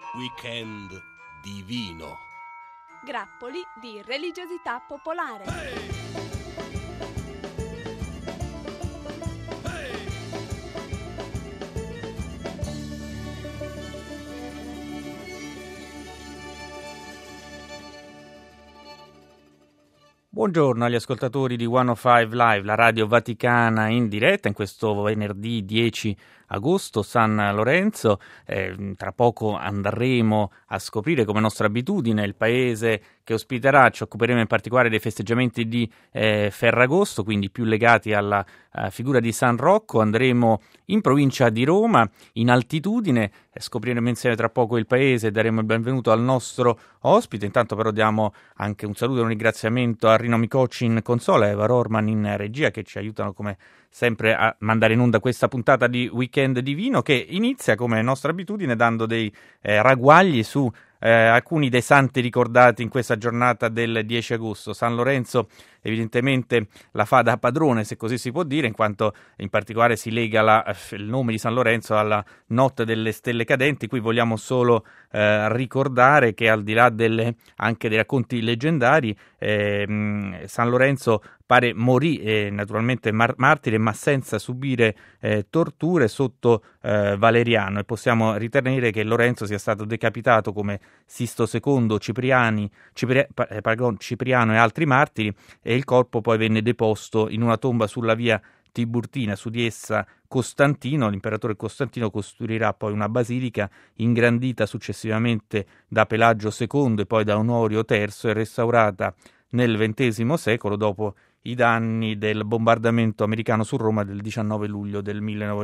Weekend divino. Grappoli di religiosità popolare. Buongiorno agli ascoltatori di 105 Live, la radio vaticana in diretta in questo venerdì 10 agosto, San Lorenzo. Tra poco andremo a scoprire, come nostra abitudine, il paese che ospiterà. Ci occuperemo in particolare dei festeggiamenti di Ferragosto, quindi più legati alla figura di San Rocco. Andremo in provincia di Roma, in altitudine, scopriremo insieme tra poco il paese e daremo il benvenuto al nostro ospite. Intanto però diamo anche un saluto e un ringraziamento a Rino Micocci in console e a Eva Rorman in regia, che ci aiutano come sempre a mandare in onda questa puntata di Weekend Divino, che inizia come nostra abitudine dando dei ragguagli su alcuni dei santi ricordati in questa giornata del 10 agosto. San Lorenzo evidentemente la fa da padrone, se così si può dire, in quanto in particolare si lega il nome di San Lorenzo alla notte delle stelle cadenti. Qui vogliamo solo ricordare che al di là anche dei racconti leggendari, San Lorenzo pare morì naturalmente martire, ma senza subire torture sotto Valeriano, e possiamo ritenere che Lorenzo sia stato decapitato come Sisto II, Cipriano e altri martiri, e il corpo poi venne deposto in una tomba sulla via Tiburtina. Su di essa l'imperatore Costantino, costruirà poi una basilica ingrandita successivamente da Pelagio II e poi da Onorio III e restaurata nel XX secolo dopo i danni del bombardamento americano su Roma del 19 luglio del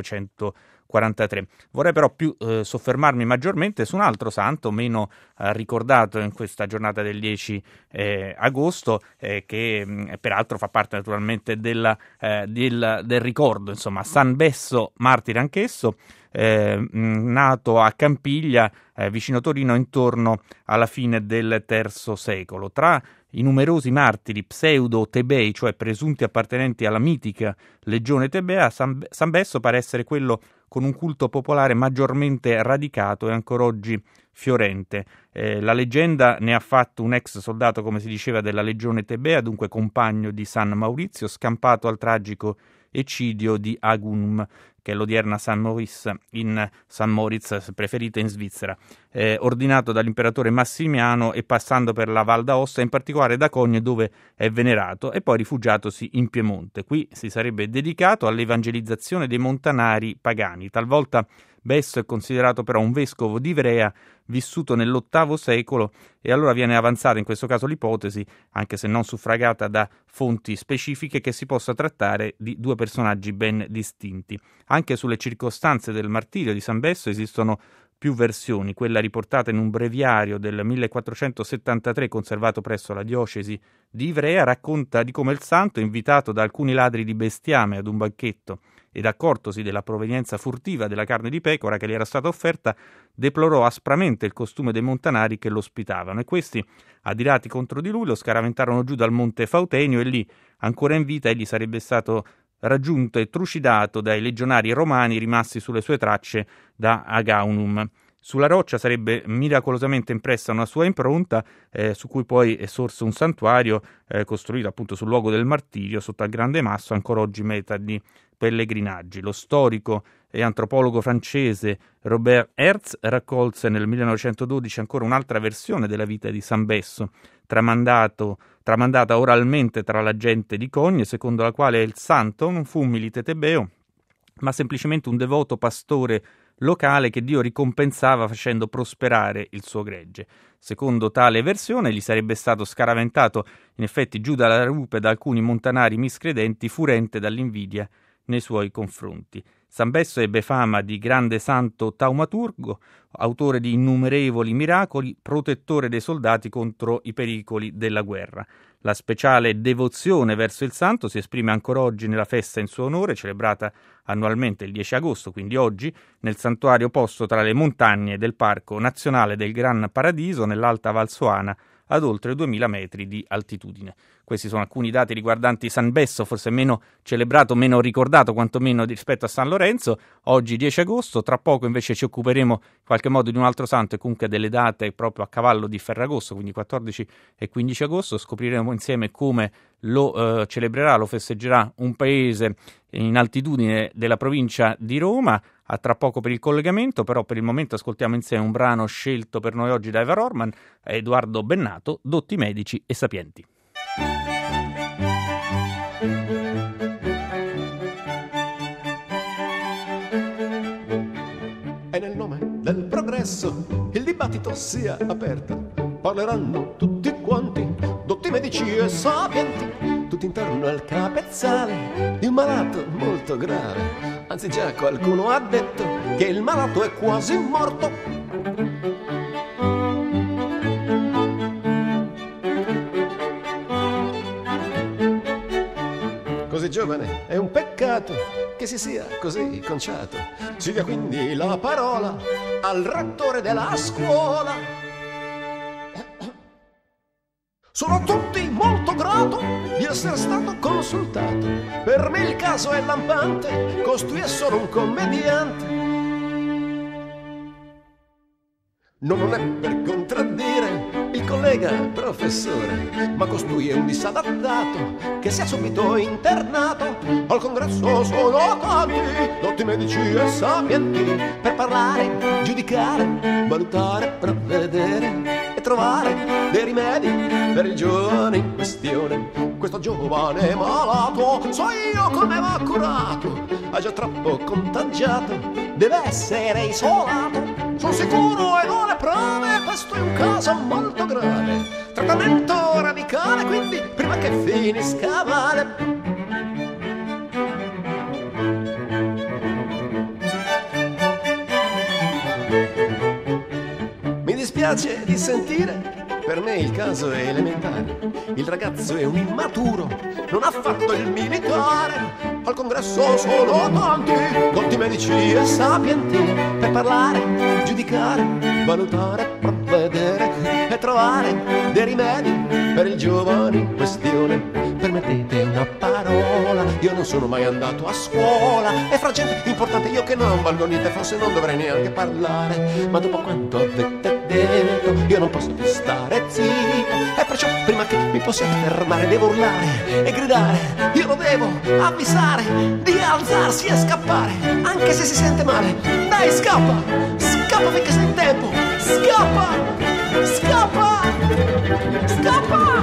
1943. Vorrei però soffermarmi maggiormente su un altro santo meno ricordato in questa giornata del 10 agosto, che peraltro fa parte naturalmente del ricordo, insomma, San Besso, martire anch'esso, nato a Campiglia, vicino Torino, intorno alla fine del III secolo. Tra i numerosi martiri pseudo-tebei, cioè presunti appartenenti alla mitica legione tebea, San Besso pare essere quello con un culto popolare maggiormente radicato e ancora oggi fiorente. La leggenda ne ha fatto un ex soldato, come si diceva, della legione tebea, dunque compagno di San Maurizio, scampato al tragico eccidio di Agunum, che è l'odierna San Moritz, preferita in Svizzera, ordinato dall'imperatore Massimiano e passando per la Val d'Aosta, in particolare da Cogne, dove è venerato, e poi rifugiatosi in Piemonte. Qui si sarebbe dedicato all'evangelizzazione dei montanari pagani. Talvolta Besso è considerato però un vescovo di Ivrea vissuto nell'VIII secolo, e allora viene avanzata in questo caso l'ipotesi, anche se non suffragata da fonti specifiche, che si possa trattare di due personaggi ben distinti. Anche sulle circostanze del martirio di San Besso esistono più versioni. Quella riportata in un breviario del 1473 conservato presso la diocesi di Ivrea racconta di come il santo, invitato da alcuni ladri di bestiame ad un banchetto ed accortosi della provenienza furtiva della carne di pecora che gli era stata offerta, deplorò aspramente il costume dei montanari che lo ospitavano, e questi, adirati contro di lui, lo scaraventarono giù dal monte Fautenio, e lì, ancora in vita, egli sarebbe stato raggiunto e trucidato dai legionari romani rimasti sulle sue tracce da Agaunum. Sulla roccia sarebbe miracolosamente impressa una sua impronta, su cui poi è sorso un santuario costruito appunto sul luogo del martirio sotto al Grande Masso, ancora oggi meta di pellegrinaggi. Lo storico e antropologo francese Robert Hertz raccolse nel 1912 ancora un'altra versione della vita di San Besso, tramandata oralmente tra la gente di Cogne, secondo la quale il santo non fu un milite tebeo, ma semplicemente un devoto pastore locale che Dio ricompensava facendo prosperare il suo gregge. Secondo tale versione gli sarebbe stato scaraventato in effetti giù dalla rupe da alcuni montanari miscredenti, furente dall'invidia nei suoi confronti. San Besso ebbe fama di grande santo taumaturgo, autore di innumerevoli miracoli, protettore dei soldati contro i pericoli della guerra. La speciale devozione verso il santo si esprime ancora oggi nella festa in suo onore, celebrata annualmente il 10 agosto, quindi oggi, nel santuario posto tra le montagne del Parco Nazionale del Gran Paradiso, nell'Alta Valsoana, ad oltre 2000 metri di altitudine. Questi sono alcuni dati riguardanti San Besso, forse meno celebrato, meno ricordato quantomeno rispetto a San Lorenzo. Oggi 10 agosto, tra poco invece ci occuperemo in qualche modo di un altro santo e comunque delle date proprio a cavallo di Ferragosto, quindi 14 e 15 agosto. Scopriremo insieme come lo celebrerà, lo festeggerà un paese in altitudine della provincia di Roma. A tra poco per il collegamento, però per il momento ascoltiamo insieme un brano scelto per noi oggi da Eva Rorman, Edoardo Bennato, Dotti medici e sapienti. E nel nome del progresso il dibattito sia aperto, parleranno tutti quanti, dotti medici e sapienti, tutti intorno al capezzale di un malato molto grave. Anzi già qualcuno ha detto che il malato è quasi morto. Così giovane è un peccato che si sia così conciato. Si dia quindi la parola al rettore della scuola. Sono tutti molto grato di essere stato consultato. Per me il caso è lampante, costui è solo un commediante. Non è per contraddire il collega professore, ma costui è un disadattato che si è subito internato. Al congresso sono tanti, dotti medici e sapienti, per parlare, giudicare, valutare, provvedere e trovare dei rimedi per il giovane in questione. Questo giovane malato, so io come va curato, ha già troppo contagiato, deve essere isolato. Sono sicuro e ho le prove, questo è un caso molto grave. Trattamento radicale, quindi prima che finisca male. Mi dispiace di sentire, per me il caso è elementare. Il ragazzo è un immaturo, non ha fatto il militare. Al congresso sono tanti, dotti medici e sapienti, per parlare, giudicare, valutare, provvedere e trovare dei rimedi per il giovane in questione. Permettete una parola, io non sono mai andato a scuola, e fra gente importante io che non valgo niente, forse non dovrei neanche parlare. Ma dopo quanto avete detto, io non posso più stare zitto, e perciò prima che mi possiate fermare devo urlare e gridare. Io lo devo avvisare di alzarsi e scappare, anche se si sente male. Dai, scappa, scappa finché sei in tempo. Scappa, scappa, scappa,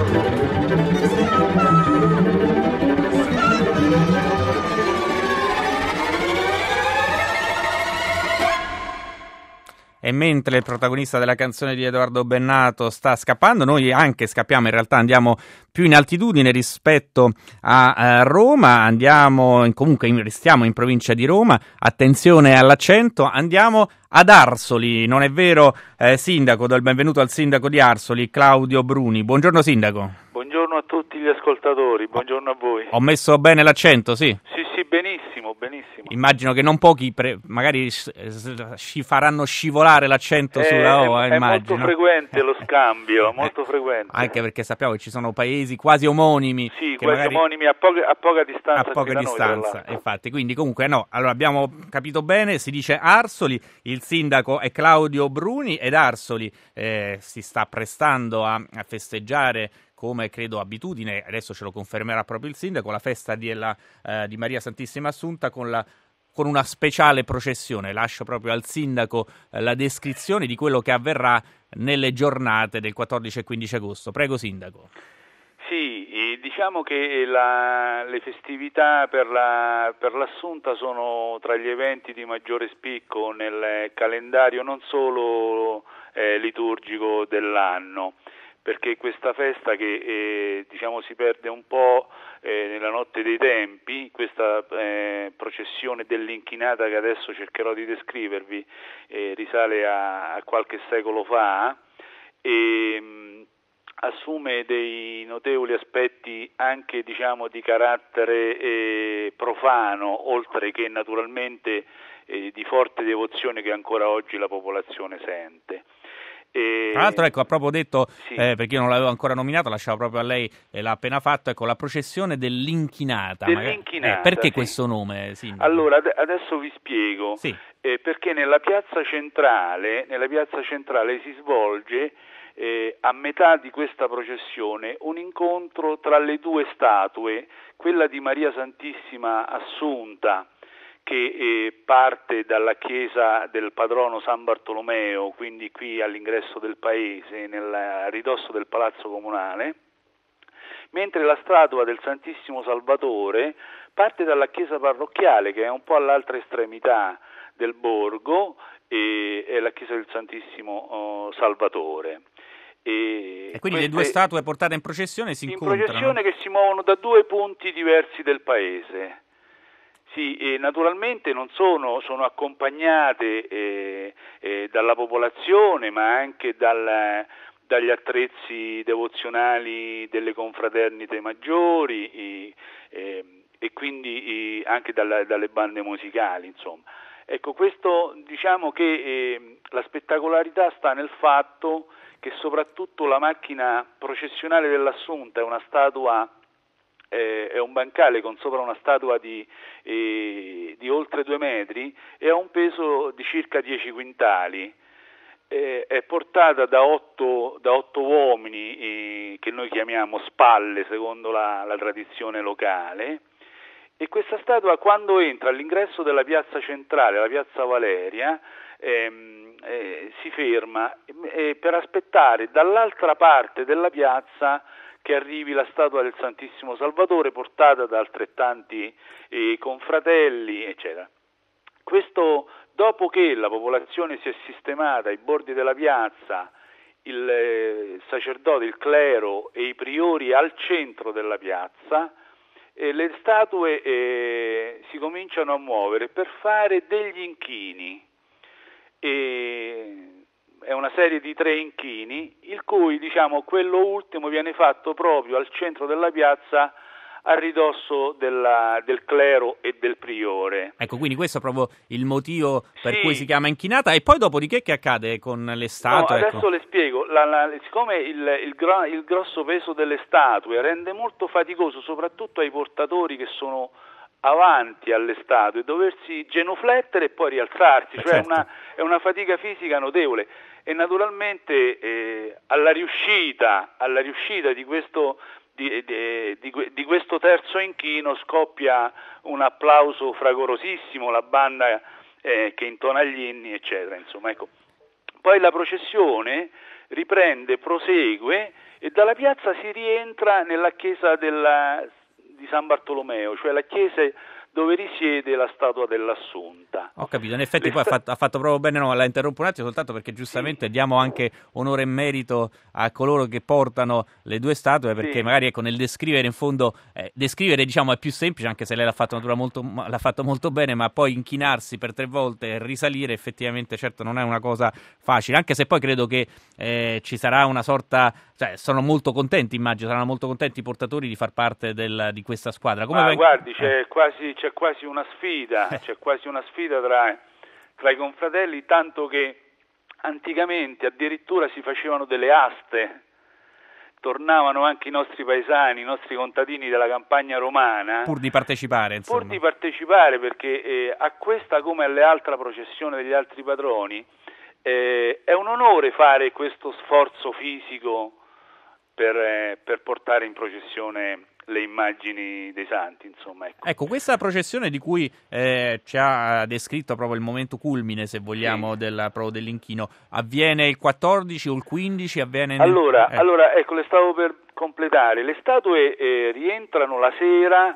E mentre il protagonista della canzone di Edoardo Bennato sta scappando, noi anche scappiamo, in realtà andiamo più in altitudine rispetto a Roma, restiamo in provincia di Roma, attenzione all'accento, andiamo ad Arsoli, non è vero sindaco? Do il benvenuto al sindaco di Arsoli, Claudio Bruni. Buongiorno sindaco. Buongiorno a tutti gli ascoltatori, buongiorno a voi. Ho messo bene l'accento, sì? Sì, benissimo, benissimo. Immagino che non pochi magari ci faranno scivolare l'accento sulla O, È immagino. molto frequente lo scambio, molto frequente. Anche perché sappiamo che ci sono paesi quasi omonimi. Sì, che quasi magari omonimi a poca distanza. A poca da distanza, noi, infatti. Quindi comunque no, allora abbiamo capito bene, si dice Arsoli, il sindaco è Claudio Bruni ed Arsoli si sta prestando a festeggiare, come credo abitudine, adesso ce lo confermerà proprio il sindaco, la festa di Maria Santissima Assunta con una speciale processione. Lascio proprio al sindaco la descrizione di quello che avverrà nelle giornate del 14 e 15 agosto. Prego sindaco. Sì, diciamo che le festività per l'Assunta sono tra gli eventi di maggiore spicco nel calendario non solo liturgico dell'anno, perché questa festa che si perde un po' nella notte dei tempi, questa processione dell'inchinata che adesso cercherò di descrivervi, risale a qualche secolo fa e assume dei notevoli aspetti anche di carattere profano, oltre che naturalmente di forte devozione che ancora oggi la popolazione sente. Tra l'altro, ecco, ha proprio detto, sì. perché io non l'avevo ancora nominato, lasciavo proprio a lei, l'ha appena fatto, ecco, la processione dell'Inchinata. Perché sì. questo nome, Sindaco? Allora, adesso vi spiego. Sì. Perché nella piazza centrale si svolge a metà di questa processione un incontro tra le due statue, quella di Maria Santissima Assunta, che parte dalla chiesa del patrono San Bartolomeo, quindi qui all'ingresso del paese, a ridosso del Palazzo Comunale, mentre la statua del Santissimo Salvatore parte dalla chiesa parrocchiale, che è un po' all'altra estremità del borgo, e è la chiesa del Santissimo Salvatore. E quindi le due statue portate in processione si incontrano? In processione, che si muovono da due punti diversi del paese. Sì, e naturalmente non sono accompagnate dalla popolazione, ma anche dagli attrezzi devozionali delle confraternite maggiori e quindi anche dalle bande musicali, insomma. Ecco, questo, diciamo che la spettacolarità sta nel fatto che soprattutto la macchina processionale dell'Assunta è una statua, è un bancale con sopra una statua di oltre 2 metri e ha un peso di circa 10 quintali. È portata da 8 uomini che noi chiamiamo spalle, secondo la tradizione locale, e questa statua, quando entra all'ingresso della piazza centrale, la piazza Valeria, si ferma per aspettare dall'altra parte della piazza che arrivi la statua del Santissimo Salvatore, portata da altrettanti confratelli, eccetera. Questo dopo che la popolazione si è sistemata ai bordi della piazza, il sacerdote, il clero e i priori al centro della piazza, le statue si cominciano a muovere per fare degli inchini. È una serie di 3 inchini, il cui, diciamo, quello ultimo viene fatto proprio al centro della piazza, a ridosso del clero e del priore. Ecco, quindi questo è proprio il motivo per cui si chiama inchinata. E poi dopodiché che accade con le statue? No, adesso le spiego. Siccome il grosso peso delle statue rende molto faticoso soprattutto ai portatori che sono avanti alle statue, doversi genuflettere e poi rialzarsi, cioè certo. È una fatica fisica notevole, e naturalmente alla riuscita di questo terzo inchino scoppia un applauso fragorosissimo, la banda che intona gli inni, eccetera, insomma, ecco. Poi la processione riprende, prosegue, e dalla piazza si rientra nella chiesa di San Bartolomeo, cioè la chiesa dove risiede la statua dell'Assunta. Ho capito, in effetti poi ha fatto proprio bene, no, la interrompo un attimo soltanto perché giustamente diamo anche onore e merito a coloro che portano le due statue, perché magari, ecco, nel descrivere, in fondo, descrivere, diciamo, è più semplice, anche se lei l'ha fatto molto bene, ma poi inchinarsi per 3 volte e risalire effettivamente, certo, non è una cosa facile, anche se poi credo che ci sarà una sorta, cioè sono molto contenti, immagino, saranno molto contenti i portatori di far parte di questa squadra. Guardi, c'è quasi una sfida, tra i confratelli, tanto che anticamente addirittura si facevano delle aste, tornavano anche i nostri paesani, i nostri contadini della campagna romana, pur di partecipare, insomma. Pur di partecipare, perché a questa, come alle altre processioni degli altri patroni, è un onore fare questo sforzo fisico per portare in processione le immagini dei santi, insomma. Ecco, questa processione di cui ci ha descritto proprio il momento culmine, se vogliamo, proprio dell'inchino, avviene il 14 o il 15? Allora, ecco, le stavo per completare. Le statue rientrano la sera,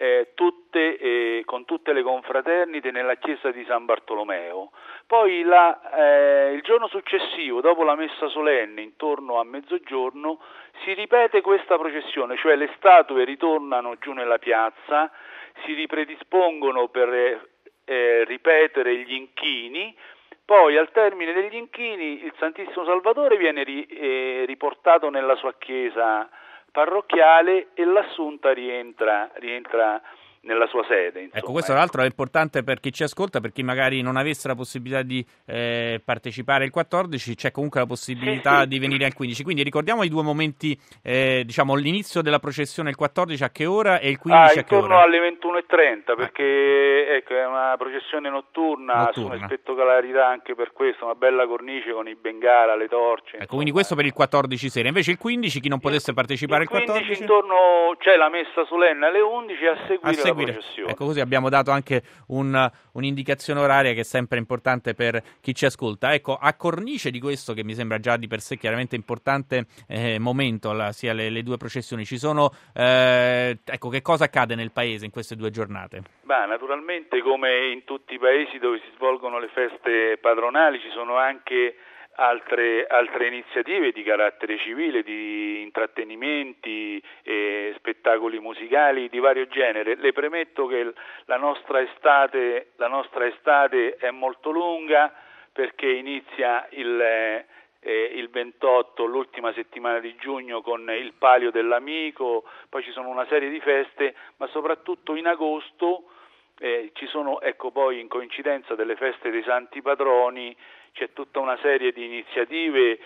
con tutte le confraternite, nella chiesa di San Bartolomeo. Poi il giorno successivo, dopo la messa solenne, intorno a mezzogiorno, si ripete questa processione, cioè le statue ritornano giù nella piazza, si ripredispongono per ripetere gli inchini. Poi, al termine degli inchini, il Santissimo Salvatore viene riportato nella sua chiesa parrocchiale e l'Assunta rientra nella sua sede. Insomma, ecco, questo tra l'altro è importante per chi ci ascolta, per chi magari non avesse la possibilità di partecipare il 14, c'è comunque la possibilità di venire al 15. Quindi ricordiamo i due momenti, diciamo l'inizio della processione il 14 a che ora e il 15 a che ora? Intorno alle 21:30, perché ecco, è una processione notturna, assume spettacolarità anche per questo, una bella cornice con i bengala, le torce. Ecco, quindi questo per il 14 sera. Invece il 15, chi non potesse partecipare il 14? 15 intorno c'è la messa solenne alle 11 a seguire la processione. Ecco, così abbiamo dato anche un'indicazione oraria che è sempre importante per chi ci ascolta. Ecco, a cornice di questo, che mi sembra già di per sé chiaramente importante momento, sia le due processioni, ci sono, ecco, che cosa accade nel paese in queste due giornate? Beh, naturalmente come in tutti i paesi dove si svolgono le feste patronali ci sono anche altre iniziative di carattere civile, di intrattenimenti e spettacoli musicali di vario genere. Le premetto che la nostra estate è molto lunga, perché inizia il 28, l'ultima settimana di giugno, con il Palio dell'Amico, poi ci sono una serie di feste, ma soprattutto in agosto ci sono, ecco, poi in coincidenza delle feste dei Santi Patroni, c'è tutta una serie di iniziative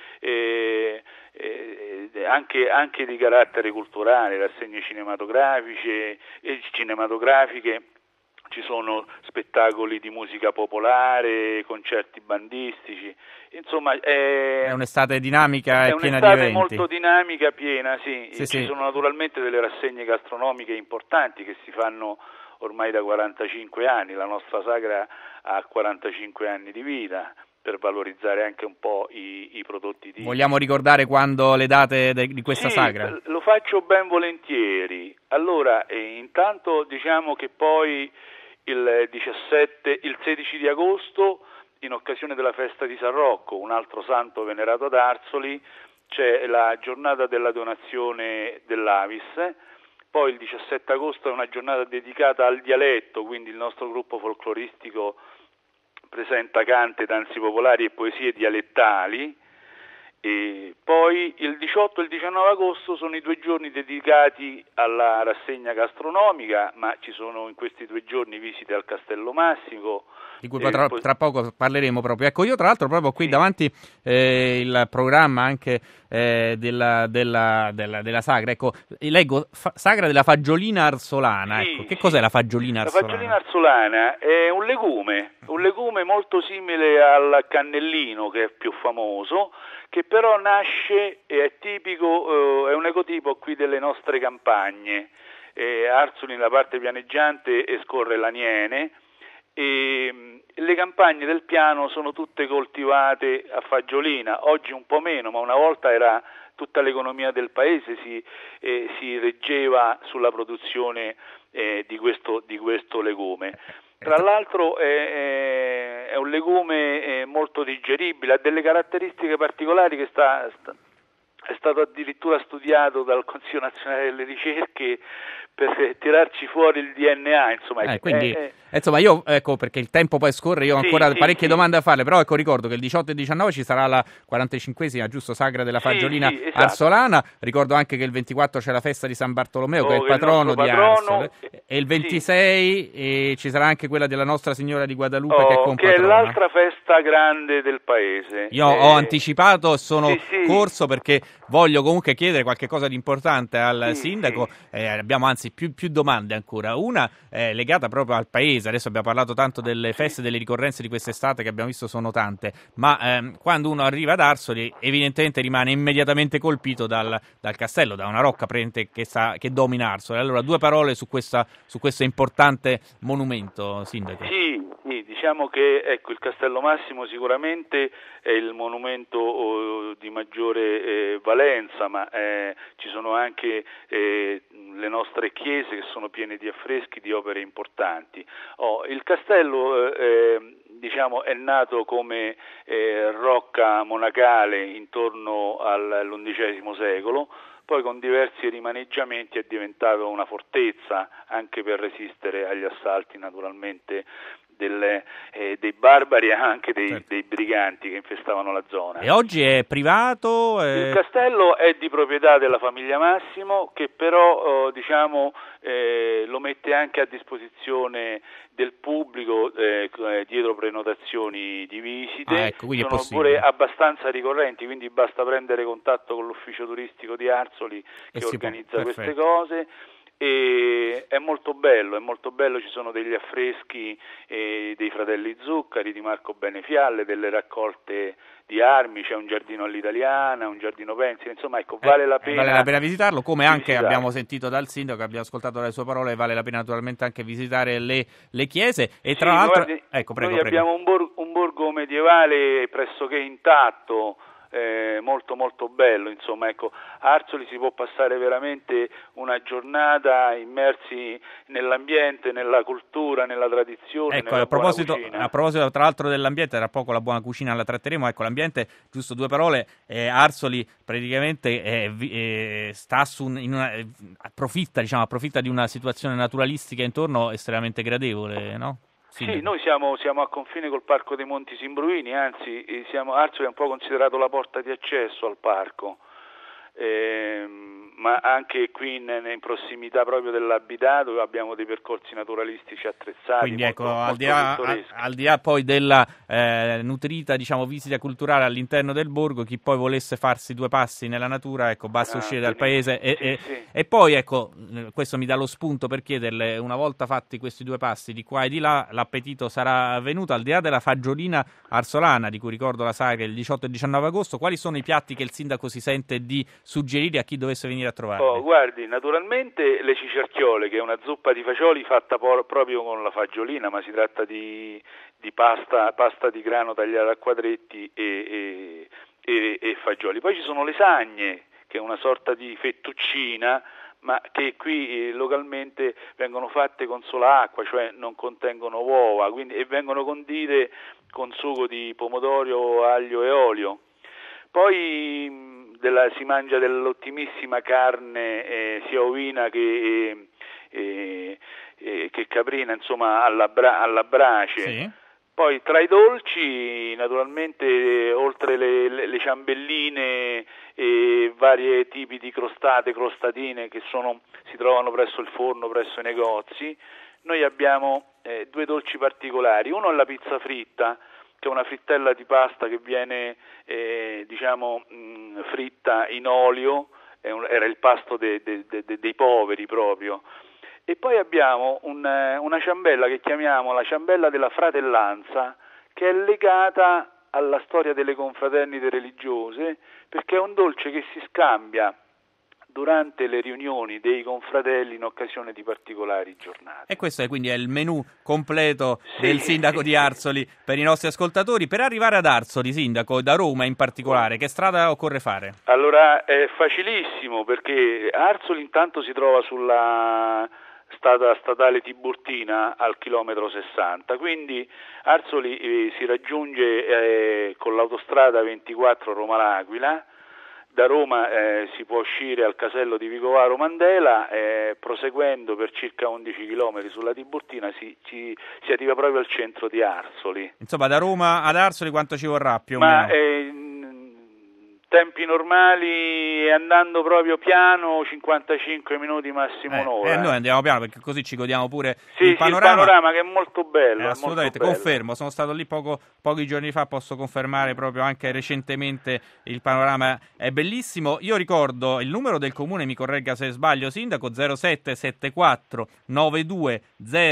anche di carattere culturale, rassegne cinematografiche, ci sono spettacoli di musica popolare, concerti bandistici, insomma è un'estate dinamica e piena di eventi. È un'estate molto dinamica, piena, sì. Ci sono naturalmente delle rassegne gastronomiche importanti che si fanno ormai da 45 anni, la nostra sagra ha 45 anni di vita, per valorizzare anche un po' i prodotti tipici. Vogliamo ricordare quando le date di questa sagra? Lo faccio ben volentieri. Allora, intanto diciamo che poi il 16 di agosto, in occasione della festa di San Rocco, un altro santo venerato ad Arzoli, c'è la giornata della donazione dell'Avis. Poi il 17 agosto è una giornata dedicata al dialetto, quindi il nostro gruppo folcloristico presenta cante, danze popolari e poesie dialettali. E poi il 18 e il 19 agosto sono i 2 giorni dedicati alla rassegna gastronomica, ma ci sono in questi 2 giorni visite al Castello Massico, di cui tra poco parleremo proprio. Ecco, io tra l'altro proprio qui davanti il programma anche della sagra, ecco, leggo sagra della fagiolina arsolana. Ecco, che cos'è la fagiolina arsolana? La fagiolina arsolana è un legume molto simile al cannellino, che è più famoso, che però nasce e è tipico, è un ecotipo qui delle nostre campagne. Arzoli, nella parte pianeggiante, scorre l'Aniene, e le campagne del piano sono tutte coltivate a fagiolina, oggi un po' meno, ma una volta era tutta l'economia del paese si reggeva sulla produzione di questo legume. Tra l'altro è un legume molto digeribile, ha delle caratteristiche particolari che è stato addirittura studiato dal Consiglio Nazionale delle Ricerche per tirarci fuori il DNA, insomma. Quindi, insomma, io, ecco, perché il tempo poi scorre, io ho ancora parecchie domande a farle, però ecco, ricordo che il 18 e 19 ci sarà la 45esima, giusto, sagra della fagiolina arsolana, ricordo anche che il 24 c'è la festa di San Bartolomeo, che è il patrono di Arzole, e il 26 ci sarà anche quella della Nostra Signora di Guadalupe, che è compatrona. Che è l'altra festa grande del paese. Io ho anticipato, sono corso perché voglio comunque chiedere qualche cosa di importante al sindaco. Abbiamo anzi più domande ancora. Una è legata proprio al paese. Adesso abbiamo parlato tanto delle feste, delle ricorrenze di quest'estate che abbiamo visto sono tante, ma quando uno arriva ad Arzoli evidentemente rimane immediatamente colpito dal castello, da una rocca che domina Arzoli. Allora, 2 parole su questo importante monumento, sindaco. Sì, diciamo che ecco, il Castello Massimo sicuramente è il monumento di maggiore valenza, ma ci sono anche le nostre chiese che sono piene di affreschi, di opere importanti. Il castello diciamo è nato come rocca monacale intorno all'XI secolo, poi con diversi rimaneggiamenti è diventato una fortezza anche per resistere agli assalti naturalmente dei barbari e anche dei briganti che infestavano la zona. E oggi è privato? Il castello è di proprietà della famiglia Massimo, che però lo mette anche a disposizione del pubblico dietro prenotazioni di visite. Ecco, quindi sono è possibile. pure abbastanza ricorrenti, quindi basta prendere contatto con l'ufficio turistico di Arzoli che organizza queste cose. E è molto bello, ci sono degli affreschi dei fratelli Zuccari, di Marco Benefialle, delle raccolte di armi, c'è un giardino all'italiana, un giardino pensile, insomma ecco, vale la pena visitarlo, come anche abbiamo sentito dal sindaco, abbiamo ascoltato le sue parole, vale la pena naturalmente anche visitare le chiese e tra l'altro noi abbiamo un borgo medievale pressoché intatto, molto molto bello, insomma ecco, a Arzoli si può passare veramente una giornata immersi nell'ambiente, nella cultura, nella tradizione. Ecco, a proposito tra l'altro dell'ambiente, tra poco la buona cucina la tratteremo, ecco l'ambiente, giusto 2 parole, Arzoli praticamente approfitta di una situazione naturalistica intorno estremamente gradevole, no? Sì, noi siamo a confine col Parco dei Monti Simbruini, anzi Arzoli è un po' considerato la porta di accesso al parco, ma anche qui in prossimità proprio dell'abitato abbiamo dei percorsi naturalistici attrezzati. Quindi ecco, al di là poi della nutrita visita culturale all'interno del borgo, chi poi volesse farsi 2 passi nella natura, ecco, basta uscire dal paese e poi ecco, questo mi dà lo spunto per chiederle, una volta fatti questi 2 passi di qua e di là, l'appetito sarà venuto, al di là della fagiolina arsolana, di cui ricordo la sagra il 18 e 19 agosto, quali sono i piatti che il sindaco si sente di suggerire a chi dovesse venire a trovare? Guardi, naturalmente le cicerchiole, che è una zuppa di fagioli fatta proprio con la fagiolina, ma si tratta di pasta di grano tagliata a quadretti e fagioli. Poi ci sono le sagne, che è una sorta di fettuccina, ma che qui localmente vengono fatte con sola acqua, cioè non contengono uova, e vengono condite con sugo di pomodoro, aglio e olio. Poi si mangia dell'ottimissima carne sia ovina che caprina, insomma alla brace. Sì. Poi tra i dolci naturalmente oltre le ciambelline e vari tipi di crostatine che si trovano presso il forno, presso i negozi, noi abbiamo 2 dolci particolari. Uno è la pizza fritta, che è una frittella di pasta che viene fritta in olio, era il pasto dei poveri proprio. E poi abbiamo una ciambella che chiamiamo la ciambella della fratellanza, che è legata alla storia delle confraternite religiose, perché è un dolce che si scambia durante le riunioni dei confratelli in occasione di particolari giornate. E questo quindi è il menù completo del sindaco di Arzoli per i nostri ascoltatori. Per arrivare ad Arzoli, sindaco, da Roma in particolare, che strada occorre fare? Allora è facilissimo, perché Arzoli intanto si trova sulla strada statale Tiburtina al chilometro 60, quindi Arzoli si raggiunge con l'autostrada 24 Roma-L'Aquila. Da Roma si può uscire al casello di Vicovaro Mandela, proseguendo per circa 11 km sulla Tiburtina si arriva proprio al centro di Arzoli. Insomma, da Roma ad Arzoli quanto ci vorrà più o meno? Tempi normali, andando proprio piano, 55 minuti, massimo un'ora. Noi andiamo piano, perché così ci godiamo pure il panorama che è molto bello. Assolutamente, molto bello. Confermo, sono stato lì pochi giorni fa, posso confermare proprio anche recentemente il panorama è bellissimo. Io ricordo il numero del comune, mi corregga se sbaglio, sindaco, 0774 92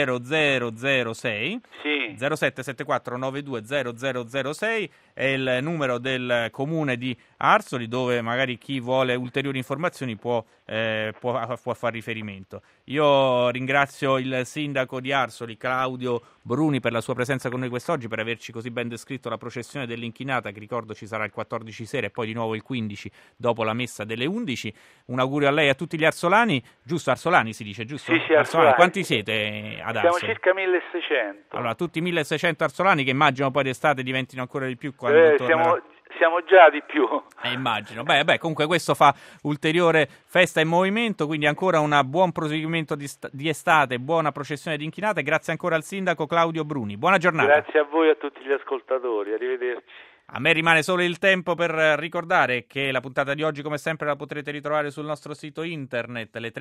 0006. Sì. 0774 92 0006 è il numero del comune di Arzoli, dove magari chi vuole ulteriori informazioni può fare riferimento. Io ringrazio il sindaco di Arzoli, Claudio Bruni, per la sua presenza con noi quest'oggi, per averci così ben descritto la processione dell'Inchinata, che ricordo ci sarà il 14 sera e poi di nuovo il 15 dopo la messa delle 11. Un augurio a lei e a tutti gli arzolani. Giusto, arsolani si dice, giusto? Sì, arsolani. Quanti siete ad Arzoli? Siamo circa 1600. Allora, tutti 1600 arsolani, che immagino poi d'estate diventino ancora di più quando Siamo già di più. Immagino. Beh, comunque questo fa ulteriore festa e movimento, quindi ancora un buon proseguimento di estate, buona processione di inchinate. Grazie ancora al sindaco Claudio Bruni. Buona giornata. Grazie a voi e a tutti gli ascoltatori. Arrivederci. A me rimane solo il tempo per ricordare che la puntata di oggi, come sempre, la potrete ritrovare sul nostro sito internet, le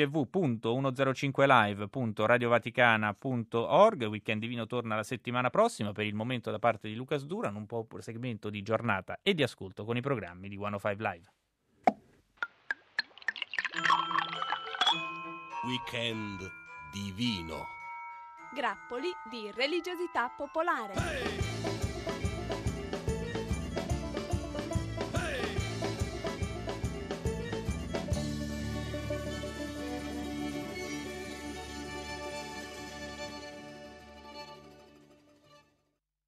www.105live.radiovaticana.org. Weekend Divino torna la settimana prossima. Per il momento, da parte di Lucas Duran, un po' segmento di giornata e di ascolto con i programmi di 105 Live. Weekend Divino. Grappoli di religiosità popolare.